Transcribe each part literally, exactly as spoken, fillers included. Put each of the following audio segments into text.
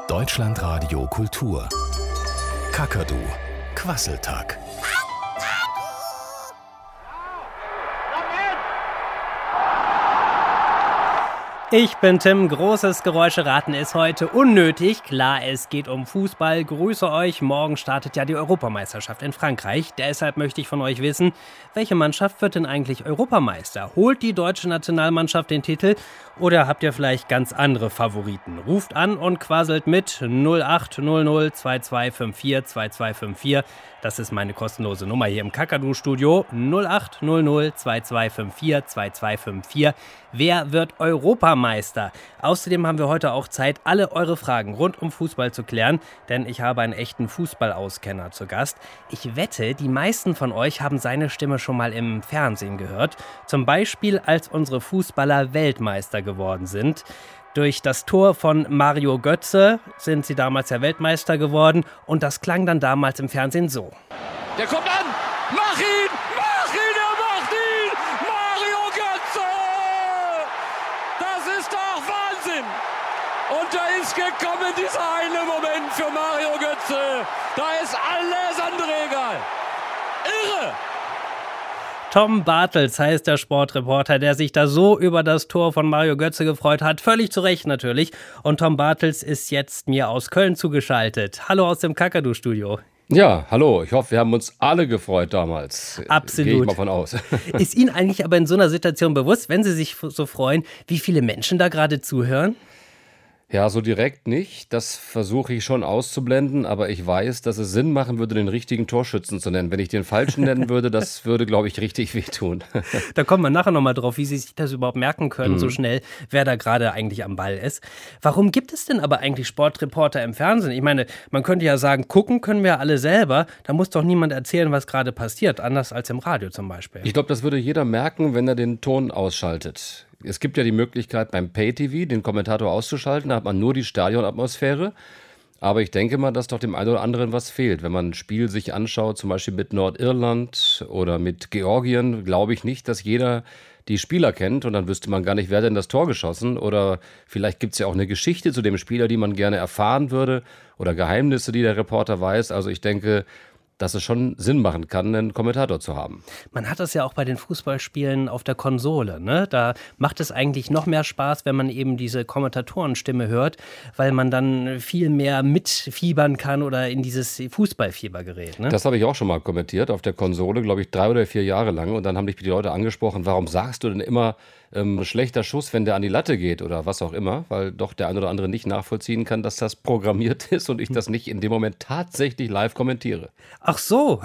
Deutschlandradio Kultur. Kakadu. Quasseltag. Ich bin Tim, großes Geräuscheraten ist heute unnötig. Klar, es geht um Fußball. Grüße euch, morgen startet ja die Europameisterschaft in Frankreich. Deshalb möchte ich von euch wissen, welche Mannschaft wird denn eigentlich Europameister? Holt die deutsche Nationalmannschaft den Titel oder habt ihr vielleicht ganz andere Favoriten? Ruft an und quasselt mit null acht null null zwei zwei fünf vier zwei zwei fünf vier. Das ist meine kostenlose Nummer hier im Kakadu-Studio. null acht null null zwei zwei fünf vier zwei zwei fünf vier. Wer wird Europameister? Außerdem haben wir heute auch Zeit, alle eure Fragen rund um Fußball zu klären, denn ich habe einen echten Fußballauskenner zu Gast. Ich wette, die meisten von euch haben seine Stimme schon mal im Fernsehen gehört. Zum Beispiel, als unsere Fußballer Weltmeister geworden sind. Durch das Tor von Mario Götze sind sie damals ja Weltmeister geworden und das klang dann damals im Fernsehen so. Der kommt an! Mach ihn! Mach ihn! Er macht ihn! Mario Götze! Das ist doch Wahnsinn! Und da ist gekommen dieser eine Moment für Mario Götze. Da ist alles andere egal. Irre! Tom Bartels heißt der Sportreporter, der sich da so über das Tor von Mario Götze gefreut hat. Völlig zu Recht natürlich. Und Tom Bartels ist jetzt mir aus Köln zugeschaltet. Hallo aus dem Kakadu-Studio. Ja, hallo. Ich hoffe, wir haben uns alle gefreut damals. Absolut. Gehe ich mal von aus. Ist Ihnen eigentlich aber in so einer Situation bewusst, wenn Sie sich so freuen, wie viele Menschen da gerade zuhören? Ja, so direkt nicht. Das versuche ich schon auszublenden, aber ich weiß, dass es Sinn machen würde, den richtigen Torschützen zu nennen. Wenn ich den falschen nennen würde, das würde, glaube ich, richtig wehtun. Da kommen wir nachher nochmal drauf, wie Sie sich das überhaupt merken können, mhm. so schnell, wer da gerade eigentlich am Ball ist. Warum gibt es denn aber eigentlich Sportreporter im Fernsehen? Ich meine, man könnte ja sagen, gucken können wir alle selber. Da muss doch niemand erzählen, was gerade passiert, anders als im Radio zum Beispiel. Ich glaube, das würde jeder merken, wenn er den Ton ausschaltet. Es gibt ja die Möglichkeit beim Pay-T V den Kommentator auszuschalten, da hat man nur die Stadionatmosphäre. Aber ich denke mal, dass doch dem einen oder anderen was fehlt. Wenn man ein Spiel sich anschaut, zum Beispiel mit Nordirland oder mit Georgien, glaube ich nicht, dass jeder die Spieler kennt und dann wüsste man gar nicht, wer denn das Tor geschossen. Oder vielleicht gibt es ja auch eine Geschichte zu dem Spieler, die man gerne erfahren würde oder Geheimnisse, die der Reporter weiß. Also ich denke, dass es schon Sinn machen kann, einen Kommentator zu haben. Man hat das ja auch bei den Fußballspielen auf der Konsole, ne? Da macht es eigentlich noch mehr Spaß, wenn man eben diese Kommentatorenstimme hört, weil man dann viel mehr mitfiebern kann oder in dieses Fußballfieber gerät, ne? Das habe ich auch schon mal kommentiert auf der Konsole, glaube ich, drei oder vier Jahre lang. Und dann haben mich die Leute angesprochen, warum sagst du denn immer, ähm, schlechter Schuss, wenn der an die Latte geht oder was auch immer, weil doch der ein oder andere nicht nachvollziehen kann, dass das programmiert ist und ich das nicht in dem Moment tatsächlich live kommentiere. Ach so,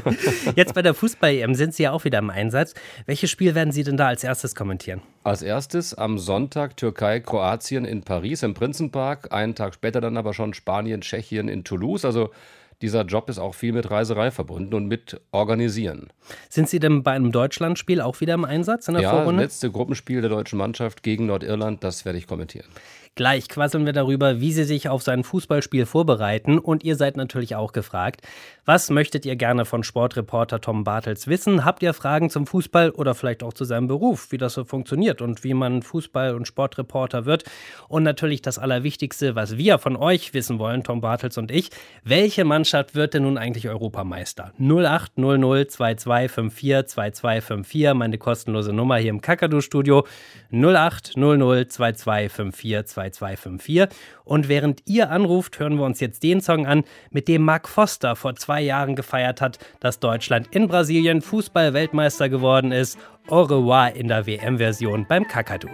jetzt bei der Fußball-E M sind Sie ja auch wieder im Einsatz. Welches Spiel werden Sie denn da als erstes kommentieren? Als erstes am Sonntag Türkei, Kroatien in Paris im Prinzenpark, einen Tag später dann aber schon Spanien, Tschechien in Toulouse, also dieser Job ist auch viel mit Reiserei verbunden und mit Organisieren. Sind Sie denn bei einem Deutschlandspiel auch wieder im Einsatz in der ja, Vorrunde? Ja, das letzte Gruppenspiel der deutschen Mannschaft gegen Nordirland, das werde ich kommentieren. Gleich quasseln wir darüber, wie Sie sich auf sein Fußballspiel vorbereiten. Und ihr seid natürlich auch gefragt. Was möchtet ihr gerne von Sportreporter Tom Bartels wissen? Habt ihr Fragen zum Fußball oder vielleicht auch zu seinem Beruf, wie das so funktioniert und wie man Fußball- und Sportreporter wird? Und natürlich das Allerwichtigste, was wir von euch wissen wollen, Tom Bartels und ich. Welche Mannschaft wird denn nun eigentlich Europameister? null acht null null zwei zwei fünf vier zwei zwei fünf vier, meine kostenlose Nummer hier im Kakadu-Studio. null acht null null zwei zwei fünf vier zwei zwei fünf vier. Und während ihr anruft, hören wir uns jetzt den Song an, mit dem Mark Foster vor zwei Jahren gefeiert hat, dass Deutschland in Brasilien Fußball-Weltmeister geworden ist. Au revoir in der W M-Version beim Kakadu.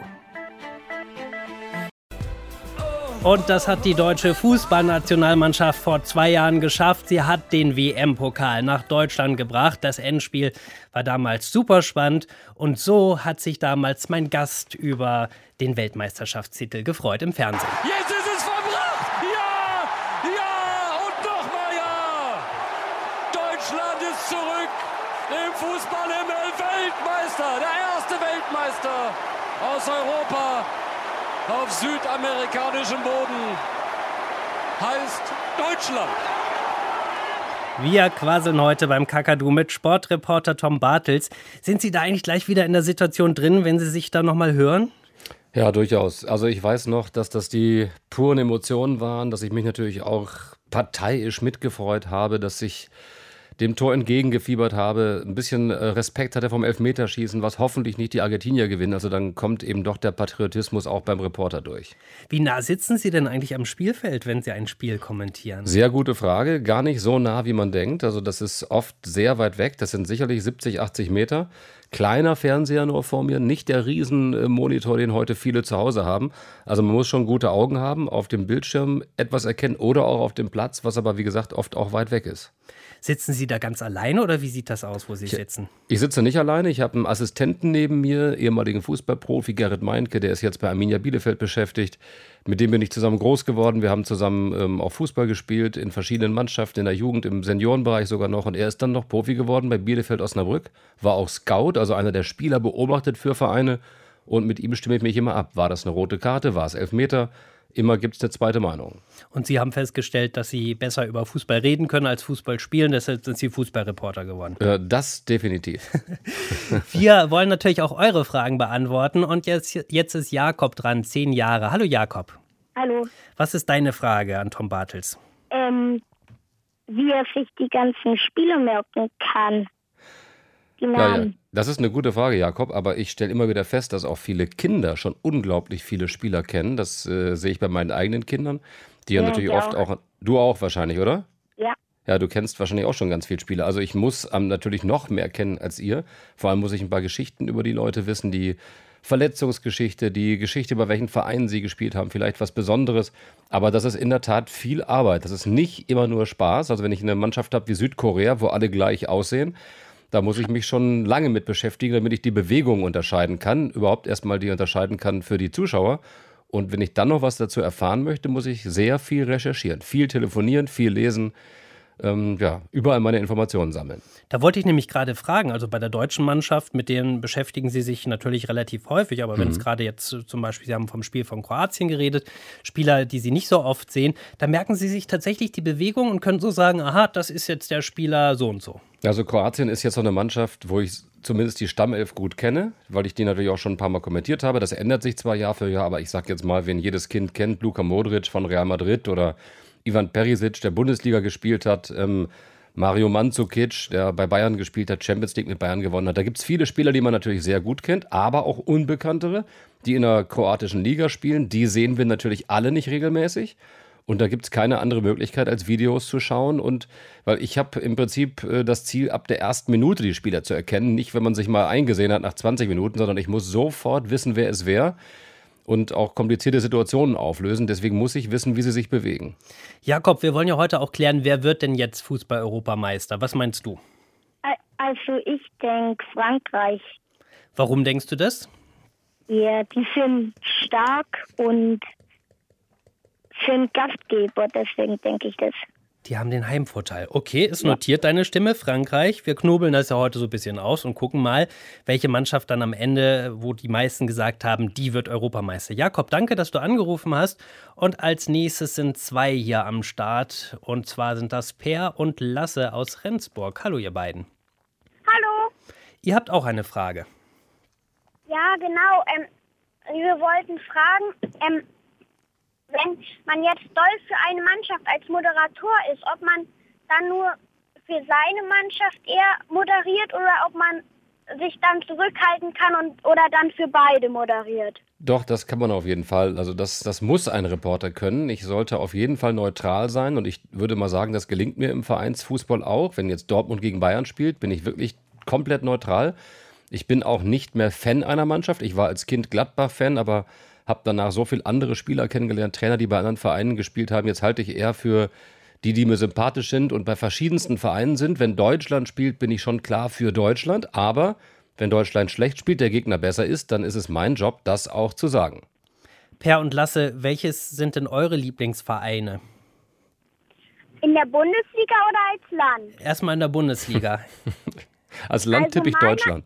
Und das hat die deutsche Fußballnationalmannschaft vor zwei Jahren geschafft. Sie hat den W M-Pokal nach Deutschland gebracht. Das Endspiel war damals super spannend. Und so hat sich damals mein Gast über den Weltmeisterschaftstitel gefreut im Fernsehen. Jetzt ist es verbracht! Ja! Ja! Und nochmal ja! Deutschland ist zurück im Fußballhimmel. Weltmeister! Der erste Weltmeister aus Europa auf südamerikanischem Boden heißt Deutschland. Wir quasseln heute beim Kakadu mit Sportreporter Tom Bartels. Sind Sie da eigentlich gleich wieder in der Situation drin, wenn Sie sich da nochmal hören? Ja, durchaus. Also ich weiß noch, dass das die puren Emotionen waren, dass ich mich natürlich auch parteiisch mitgefreut habe, dass ich dem Tor entgegengefiebert habe, ein bisschen äh, Respekt hatte vom Elfmeterschießen, was hoffentlich nicht die Argentinier gewinnen. Also dann kommt eben doch der Patriotismus auch beim Reporter durch. Wie nah sitzen Sie denn eigentlich am Spielfeld, wenn Sie ein Spiel kommentieren? Sehr gute Frage. Gar nicht so nah, wie man denkt. Also das ist oft sehr weit weg. Das sind sicherlich siebzig, achtzig Meter. Kleiner Fernseher nur vor mir, nicht der Riesenmonitor, den heute viele zu Hause haben. Also man muss schon gute Augen haben, auf dem Bildschirm etwas erkennen oder auch auf dem Platz, was aber wie gesagt oft auch weit weg ist. Sitzen Sie da ganz alleine oder wie sieht das aus, wo Sie Ich, sitzen? ich sitze nicht alleine, ich habe einen Assistenten neben mir, ehemaligen Fußballprofi Gerrit Meinke, der ist jetzt bei Arminia Bielefeld beschäftigt. Mit dem bin ich zusammen groß geworden. Wir haben zusammen ähm, auch Fußball gespielt, in verschiedenen Mannschaften, in der Jugend, im Seniorenbereich sogar noch. Und er ist dann noch Profi geworden bei Bielefeld Osnabrück, war auch Scout, also einer der Spieler, beobachtet für Vereine. Und mit ihm stimme ich mich immer ab. War das eine rote Karte, war es Elfmeter? Immer gibt es eine zweite Meinung. Und Sie haben festgestellt, dass Sie besser über Fußball reden können als Fußball spielen, deshalb sind Sie Fußballreporter geworden. Äh, das definitiv. Wir wollen natürlich auch eure Fragen beantworten und jetzt, jetzt ist Jakob dran, zehn Jahre. Hallo Jakob. Hallo. Was ist deine Frage an Tom Bartels? Ähm, wie er sich die ganzen Spiele merken kann. Die Ja, Namen. ja. Das ist eine gute Frage, Jakob, aber ich stelle immer wieder fest, dass auch viele Kinder schon unglaublich viele Spieler kennen. Das äh, sehe ich bei meinen eigenen Kindern, die ja, Ja, natürlich ich oft auch. auch, du auch wahrscheinlich, oder? Ja. Ja, du kennst wahrscheinlich auch schon ganz viele Spieler. Also ich muss ähm, natürlich noch mehr kennen als ihr. Vor allem muss ich ein paar Geschichten über die Leute wissen, die Verletzungsgeschichte, die Geschichte, bei welchen Vereinen sie gespielt haben, vielleicht was Besonderes. Aber das ist in der Tat viel Arbeit. Das ist nicht immer nur Spaß. Also wenn ich eine Mannschaft habe wie Südkorea, wo alle gleich aussehen, da muss ich mich schon lange mit beschäftigen, damit ich die Bewegungen unterscheiden kann, überhaupt erstmal die unterscheiden kann für die Zuschauer. Und wenn ich dann noch was dazu erfahren möchte, muss ich sehr viel recherchieren, viel telefonieren, viel lesen, ähm, ja, überall meine Informationen sammeln. Da wollte ich nämlich gerade fragen, also bei der deutschen Mannschaft, mit denen beschäftigen Sie sich natürlich relativ häufig, aber wenn es gerade jetzt äh, zum Beispiel, Sie haben vom Spiel von Kroatien geredet, Spieler, die Sie nicht so oft sehen, da merken Sie sich tatsächlich die Bewegung und können so sagen, aha, das ist jetzt der Spieler so und so. Also Kroatien ist jetzt so eine Mannschaft, wo ich zumindest die Stammelf gut kenne, weil ich die natürlich auch schon ein paar Mal kommentiert habe. Das ändert sich zwar Jahr für Jahr, aber ich sage jetzt mal, wen jedes Kind kennt, Luka Modric von Real Madrid oder Ivan Perisic, der Bundesliga gespielt hat, ähm, Mario Mandzukic, der bei Bayern gespielt hat, Champions League mit Bayern gewonnen hat. Da gibt es viele Spieler, die man natürlich sehr gut kennt, aber auch unbekanntere, die in der kroatischen Liga spielen. Die sehen wir natürlich alle nicht regelmäßig. Und da gibt es keine andere Möglichkeit, als Videos zu schauen. Und weil ich habe im Prinzip äh, das Ziel, ab der ersten Minute die Spieler zu erkennen. Nicht, wenn man sich mal eingesehen hat nach zwanzig Minuten, sondern ich muss sofort wissen, wer ist wer. Und auch komplizierte Situationen auflösen. Deswegen muss ich wissen, wie sie sich bewegen. Jakob, wir wollen ja heute auch klären, wer wird denn jetzt Fußball-Europameister? Was meinst du? Al- Also ich denke Frankreich. Warum denkst du das? Ja, die sind stark und sind Gastgeber, deswegen denke ich das. Die haben den Heimvorteil. Okay, ist notiert deine Stimme, Frankreich. Wir knobeln das ja heute so ein bisschen aus und gucken mal, welche Mannschaft dann am Ende, wo die meisten gesagt haben, die wird Europameister. Jakob, danke, dass du angerufen hast. Und als nächstes sind zwei hier am Start. Und zwar sind das Per und Lasse aus Rendsburg. Hallo, ihr beiden. Hallo. Ihr habt auch eine Frage. Ja, genau. Ähm, wir wollten fragen, ähm, wenn man jetzt doll für eine Mannschaft als Moderator ist, ob man dann nur für seine Mannschaft eher moderiert oder ob man sich dann zurückhalten kann und oder dann für beide moderiert. Doch, das kann man auf jeden Fall. Also das, das muss ein Reporter können. Ich sollte auf jeden Fall neutral sein und ich würde mal sagen, das gelingt mir im Vereinsfußball auch. Wenn jetzt Dortmund gegen Bayern spielt, bin ich wirklich komplett neutral. Ich bin auch nicht mehr Fan einer Mannschaft. Ich war als Kind Gladbach-Fan, aber habe danach so viele andere Spieler kennengelernt, Trainer, die bei anderen Vereinen gespielt haben. Jetzt halte ich eher für die, die mir sympathisch sind und bei verschiedensten Vereinen sind. Wenn Deutschland spielt, bin ich schon klar für Deutschland. Aber wenn Deutschland schlecht spielt, der Gegner besser ist, dann ist es mein Job, das auch zu sagen. Per und Lasse, welches sind denn eure Lieblingsvereine? In der Bundesliga oder als Land? Erstmal in der Bundesliga. Als Land Also tippe ich meine- Deutschland.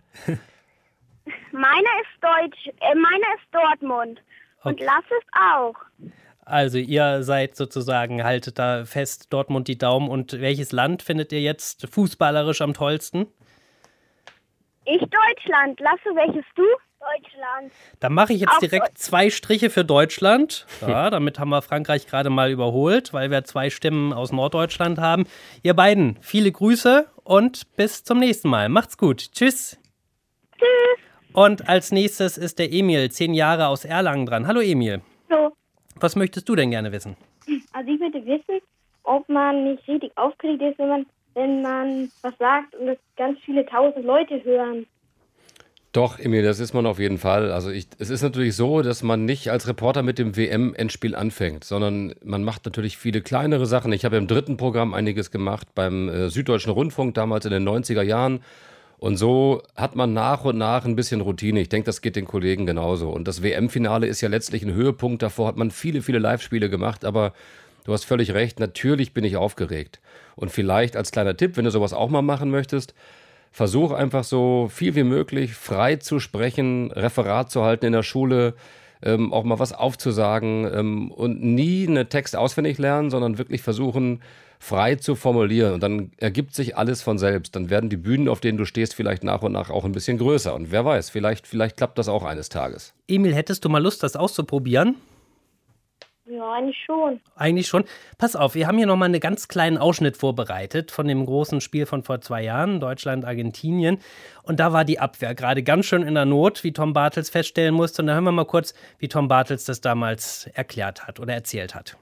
Meiner ist Deutsch, äh, meiner ist Dortmund. Und Okay. Lass es auch. Also ihr seid sozusagen, haltet da fest, Dortmund die Daumen. Und welches Land findet ihr jetzt fußballerisch am tollsten? Ich Deutschland. Lasse, welches du? Deutschland. Dann mache ich jetzt Auch direkt zwei Striche für Deutschland. Ja, damit haben wir Frankreich gerade mal überholt, weil wir zwei Stimmen aus Norddeutschland haben. Ihr beiden, viele Grüße und bis zum nächsten Mal. Macht's gut. Tschüss. Tschüss. Und als nächstes ist der Emil, zehn Jahre aus Erlangen dran. Hallo Emil. So. Was möchtest du denn gerne wissen? Also ich würde wissen, ob man nicht richtig aufgeregt ist, wenn man, wenn man was sagt und das ganz viele tausend Leute hören. Doch, Emil, das ist man auf jeden Fall. Also ich, es ist natürlich so, dass man nicht als Reporter mit dem W M-Endspiel anfängt, sondern man macht natürlich viele kleinere Sachen. Ich habe im dritten Programm einiges gemacht, beim äh, Süddeutschen Rundfunk, damals in den neunziger Jahren. Und so hat man nach und nach ein bisschen Routine. Ich denke, das geht den Kollegen genauso. Und das W M-Finale ist ja letztlich ein Höhepunkt. Davor hat man viele, viele Live-Spiele gemacht, aber du hast völlig recht, natürlich bin ich aufgeregt. Und vielleicht als kleiner Tipp, wenn du sowas auch mal machen möchtest, versuch einfach so viel wie möglich frei zu sprechen, Referat zu halten in der Schule, ähm, auch mal was aufzusagen ähm, und nie einen Text auswendig lernen, sondern wirklich versuchen, frei zu formulieren. Und dann ergibt sich alles von selbst. Dann werden die Bühnen, auf denen du stehst, vielleicht nach und nach auch ein bisschen größer. Und wer weiß, vielleicht, vielleicht klappt das auch eines Tages. Emil, hättest du mal Lust, das auszuprobieren? Ja, eigentlich schon. Eigentlich schon. Pass auf, wir haben hier nochmal einen ganz kleinen Ausschnitt vorbereitet von dem großen Spiel von vor zwei Jahren, Deutschland-Argentinien. Und da war die Abwehr gerade ganz schön in der Not, wie Tom Bartels feststellen musste. Und da hören wir mal kurz, wie Tom Bartels das damals erklärt hat oder erzählt hat.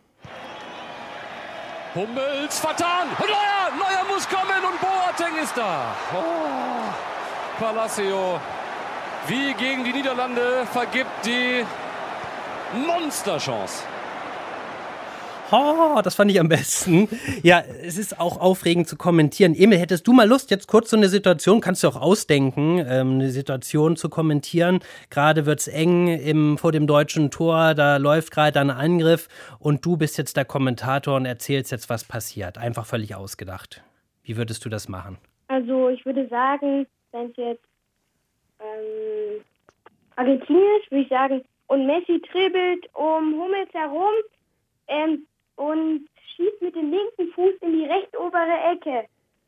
Hummels vertan. Und Neuer, Neuer muss kommen und Boateng ist da. Oh, Palacio, wie gegen die Niederlande, vergibt die Monsterchance. Oh, das fand ich am besten. Ja, es ist auch aufregend zu kommentieren. Emil, hättest du mal Lust, jetzt kurz so eine Situation, kannst du auch ausdenken, ähm, eine Situation zu kommentieren. Gerade wird's eng im, vor dem deutschen Tor, da läuft gerade ein Angriff und du bist jetzt der Kommentator und erzählst jetzt, was passiert. Einfach völlig ausgedacht. Wie würdest du das machen? Also ich würde sagen, wenn es jetzt ähm, Argentinien ist, würde ich sagen, und Messi dribbelt um Hummels herum, ähm, und schießt mit dem linken Fuß in die recht obere Ecke.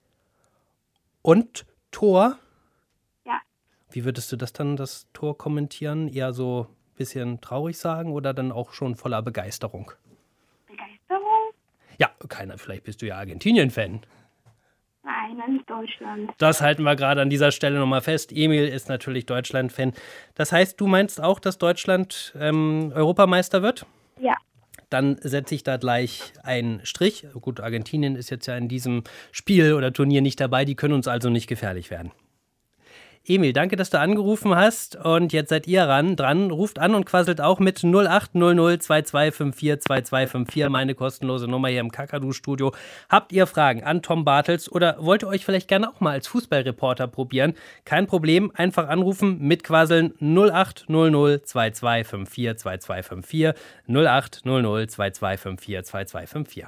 Und Tor? Ja. Wie würdest du das dann, das Tor kommentieren? Eher so ein bisschen traurig sagen oder dann auch schon voller Begeisterung? Begeisterung? Ja, keiner. Vielleicht bist du ja Argentinien-Fan. Nein, dann nicht Deutschland. Das halten wir gerade an dieser Stelle nochmal fest. Emil ist natürlich Deutschland-Fan. Das heißt, du meinst auch, dass Deutschland ähm, Europameister wird? Ja. Dann setze ich da gleich einen Strich. Gut, Argentinien ist jetzt ja in diesem Spiel oder Turnier nicht dabei. Die können uns also nicht gefährlich werden. Emil, danke, dass du angerufen hast. Und jetzt seid ihr ran, dran. Ruft an und quasselt auch mit null acht null null zwei zwei fünf vier zwei zwei fünf vier. Meine kostenlose Nummer hier im Kakadu-Studio. Habt ihr Fragen an Tom Bartels oder wollt ihr euch vielleicht gerne auch mal als Fußballreporter probieren? Kein Problem, einfach anrufen, mitquasseln null acht null null zwei zwei fünf vier zwei zwei fünf vier null acht null null zwei zwei fünf vier zwei zwei fünf vier.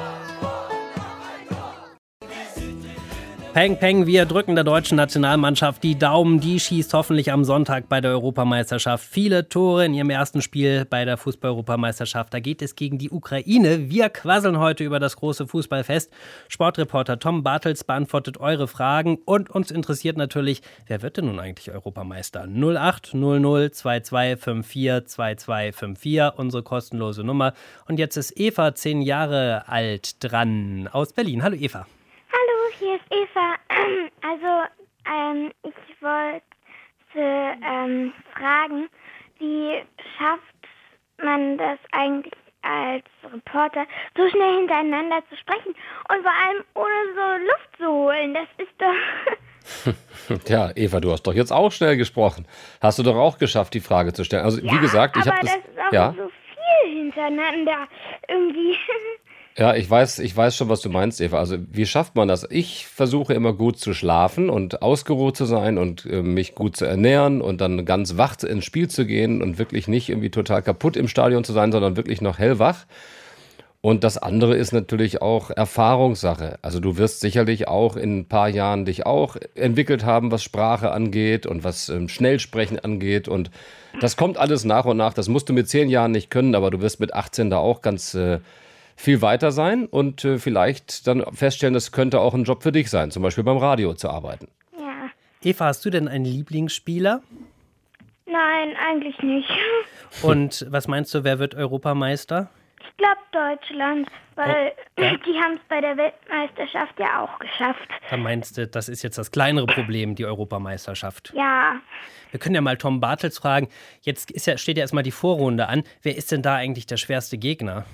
Peng, peng, wir drücken der deutschen Nationalmannschaft die Daumen. Die schießt hoffentlich am Sonntag bei der Europameisterschaft viele Tore in ihrem ersten Spiel bei der Fußball-Europameisterschaft. Da geht es gegen die Ukraine. Wir quasseln heute über das große Fußballfest. Sportreporter Tom Bartels beantwortet eure Fragen. Und uns interessiert natürlich, wer wird denn nun eigentlich Europameister? null acht null null zwei zwei fünf vier zwei zwei fünf vier, unsere kostenlose Nummer. Und jetzt ist Eva, zehn Jahre alt, dran aus Berlin. Hallo Eva. Hallo, hier ist Eva. Also, ähm, ich wollte ähm, fragen, wie schafft man das eigentlich als Reporter, so schnell hintereinander zu sprechen und vor allem ohne so Luft zu holen? Das ist doch... Tja, Eva, du hast doch jetzt auch schnell gesprochen. Hast du doch auch geschafft, die Frage zu stellen. Also, ja, wie gesagt, ich habe das... aber das ist auch ja? so viel hintereinander irgendwie... Ja, ich weiß, ich weiß schon, was du meinst, Eva. Also, wie schafft man das? Ich versuche immer gut zu schlafen und ausgeruht zu sein und äh, mich gut zu ernähren und dann ganz wach ins Spiel zu gehen und wirklich nicht irgendwie total kaputt im Stadion zu sein, sondern wirklich noch hellwach. Und das andere ist natürlich auch Erfahrungssache. Also du wirst sicherlich auch in ein paar Jahren dich auch entwickelt haben, was Sprache angeht und was ähm, Schnellsprechen angeht. Und das kommt alles nach und nach. Das musst du mit zehn Jahren nicht können, aber du wirst mit achtzehn da auch ganz... Äh, viel weiter sein und äh, vielleicht dann feststellen, das könnte auch ein Job für dich sein, zum Beispiel beim Radio zu arbeiten. Ja. Eva, hast du denn einen Lieblingsspieler? Nein, eigentlich nicht. Und was meinst du, wer wird Europameister? Ich glaube Deutschland, weil Oh, ja? die haben es bei der Weltmeisterschaft ja auch geschafft. Da meinst du, das ist jetzt das kleinere Problem, die Europameisterschaft. Ja, Wir können ja mal Tom Bartels fragen. Jetzt ist ja, steht ja erstmal die Vorrunde an. Wer ist denn da eigentlich der schwerste Gegner?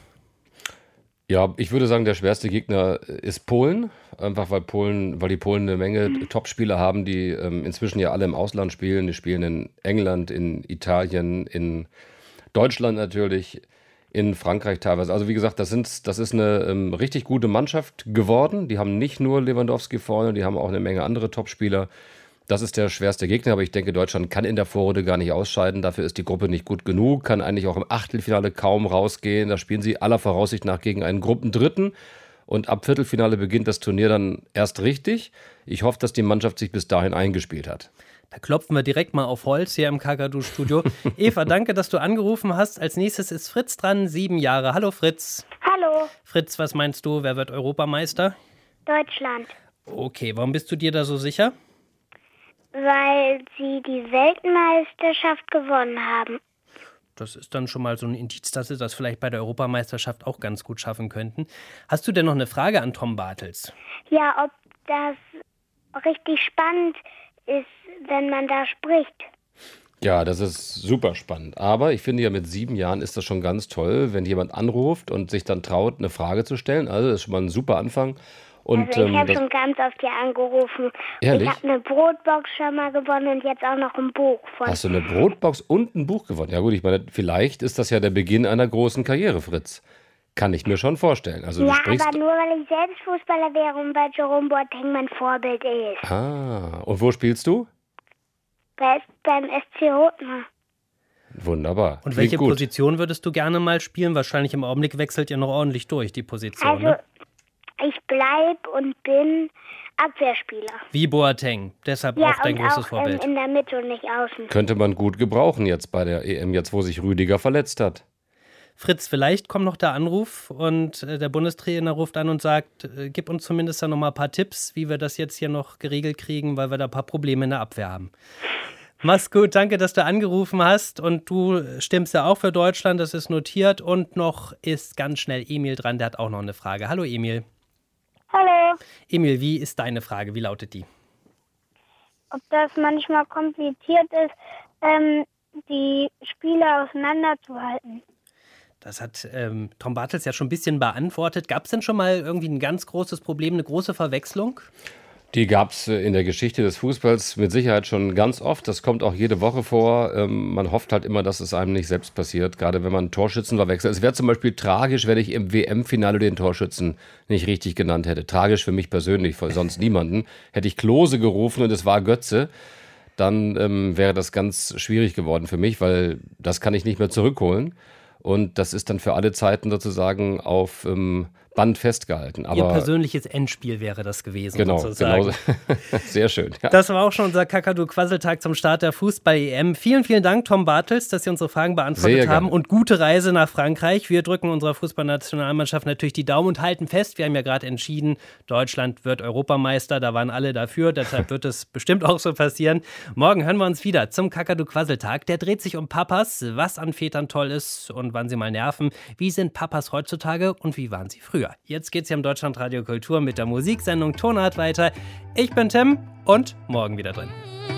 Ja, ich würde sagen, der schwerste Gegner ist Polen. Einfach weil Polen, weil die Polen eine Menge mhm. Topspieler haben, die ähm, inzwischen ja alle im Ausland spielen. Die spielen in England, in Italien, in Deutschland natürlich, in Frankreich teilweise. Also wie gesagt, das, sind, das ist eine ähm, richtig gute Mannschaft geworden. Die haben nicht nur Lewandowski vorne, die haben auch eine Menge andere Topspieler. Das ist der schwerste Gegner, aber ich denke, Deutschland kann in der Vorrunde gar nicht ausscheiden. Dafür ist die Gruppe nicht gut genug, kann eigentlich auch im Achtelfinale kaum rausgehen. Da spielen sie aller Voraussicht nach gegen einen Gruppendritten. Und ab Viertelfinale beginnt das Turnier dann erst richtig. Ich hoffe, dass die Mannschaft sich bis dahin eingespielt hat. Da klopfen wir direkt mal auf Holz hier im Kakadu-Studio. Eva, danke, dass du angerufen hast. Als nächstes ist Fritz dran, sieben Jahre. Hallo Fritz. hallo, Fritz, was meinst du, wer wird Europameister? Deutschland. Okay, warum bist du dir da so sicher? Weil sie die Weltmeisterschaft gewonnen haben. Das ist dann schon mal so ein Indiz, dass sie das vielleicht bei der Europameisterschaft auch ganz gut schaffen könnten. Hast du denn noch eine Frage an Tom Bartels? Ja, ob das richtig spannend ist, wenn man da spricht. Ja, das ist super spannend. Aber ich finde ja, mit sieben Jahren ist das schon ganz toll, wenn jemand anruft und sich dann traut, eine Frage zu stellen. Also das ist schon mal ein super Anfang. Und, also ich ähm, habe das- schon ganz oft hier angerufen. Ehrlich? Ich habe eine Brotbox schon mal gewonnen und jetzt auch noch ein Buch von. Hast du eine Brotbox und ein Buch gewonnen? Ja gut, ich meine, vielleicht ist das ja der Beginn einer großen Karriere, Fritz. Kann ich mir schon vorstellen. Also du Ja, sprichst. aber nur weil ich selbst Fußballer wäre und weil Jerome Boateng mein Vorbild ist. Ah, und wo spielst du? Bei, beim S C Rottner. Wunderbar. Und Klingt welche gut. Position würdest du gerne mal spielen? Wahrscheinlich im Augenblick wechselt ihr noch ordentlich durch, die Position, Also, ne? ich bleib und bin Abwehrspieler. Wie Boateng, deshalb Ja, auch dein und großes auch Vorbild. ähm, in der Mitte und nicht außen. Könnte man gut gebrauchen jetzt bei der E M, jetzt wo sich Rüdiger verletzt hat. Fritz, vielleicht kommt noch der Anruf und äh, der Bundestrainer ruft an und sagt, äh, gib uns zumindest dann noch mal ein paar Tipps, wie wir das jetzt hier noch geregelt kriegen, weil wir da ein paar Probleme in der Abwehr haben. Mach's gut, danke, dass du angerufen hast und du stimmst ja auch für Deutschland, das ist notiert und noch ist ganz schnell Emil dran, der hat auch noch eine Frage. Hallo Emil. Hallo. Emil, wie ist deine Frage, wie lautet die? Ob das manchmal kompliziert ist, ähm, die Spiele auseinanderzuhalten. Das hat ähm, Tom Bartels ja schon ein bisschen beantwortet. Gab es denn schon mal irgendwie ein ganz großes Problem, eine große Verwechslung? Die gab es in der Geschichte des Fußballs mit Sicherheit schon ganz oft. Das kommt auch jede Woche vor. Ähm, man hofft halt immer, dass es einem nicht selbst passiert, gerade wenn man Torschützen verwechselt. Es wäre zum Beispiel tragisch, wenn ich im W M-Finale den Torschützen nicht richtig genannt hätte. Tragisch für mich persönlich, für sonst niemanden. Hätte ich Klose gerufen und es war Götze, dann ähm, wäre das ganz schwierig geworden für mich, weil das kann ich nicht mehr zurückholen. Und das ist dann für alle Zeiten sozusagen auf ähm, Band festgehalten. Aber Ihr persönliches Endspiel wäre das gewesen, genau, sozusagen. genau. Sehr schön. Ja. Das war auch schon unser Kakadu-Quasseltag zum Start der Fußball-E M. Vielen, vielen Dank, Tom Bartels, dass Sie unsere Fragen beantwortet Sehr haben gerne. und gute Reise nach Frankreich. Wir drücken unserer Fußballnationalmannschaft natürlich die Daumen und halten fest, wir haben ja gerade entschieden, Deutschland wird Europameister, da waren alle dafür, deshalb wird es bestimmt auch so passieren. Morgen hören wir uns wieder zum Kakadu-Quasseltag. Der dreht sich um Papas, was an Vätern toll ist und wann sie mal nerven. Wie sind Papas heutzutage und wie waren sie früher? Jetzt geht's hier im Deutschlandradio Kultur mit der Musiksendung Tonart weiter. Ich bin Tim und morgen wieder drin.